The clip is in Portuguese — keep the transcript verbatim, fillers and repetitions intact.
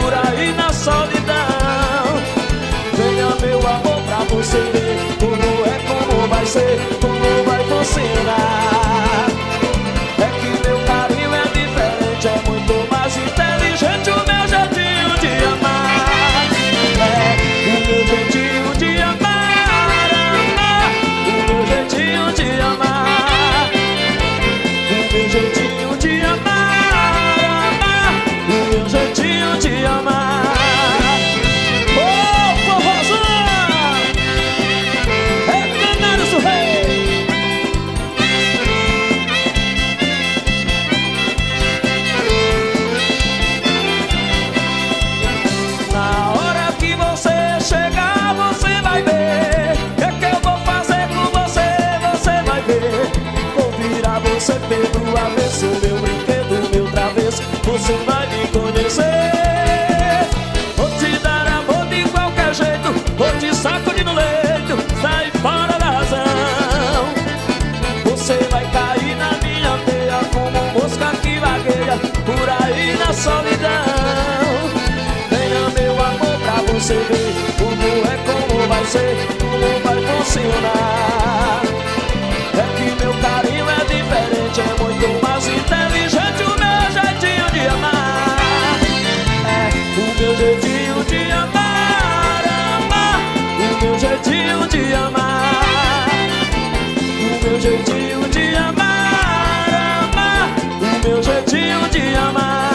por aí na solidão. Venha meu amor pra você ver como é, como vai ser, como vai funcionar. É que meu carinho é diferente, é muito mais inteligente o meu jeitinho de amar. É o meu jeitinho de amar, amar, o meu jeitinho de amar, o meu jeitinho de amar, amar, o meu jeitinho de amar. Ô, forrozão! É Canário Surrei! Na hora que você chegar, você vai ver o que é que eu vou fazer com você, você vai ver. Vou virar você pelo avesso, meu brinquedo, meu travesso, você vai me conhecer. Vou te dar amor de qualquer jeito, vou te sacudir no leito, sai fora da razão. Você vai cair na minha teia como mosca que vagueia por aí na solidão. Venha meu amor pra você ver como é, como vai ser, como vai funcionar. É que meu carinho é diferente, é muito mais inteligente o meu jeitinho de amar. É o meu jeitinho de amar, amar, o meu jeitinho de amar, o meu jeitinho de amar, amar, o meu jeitinho de amar.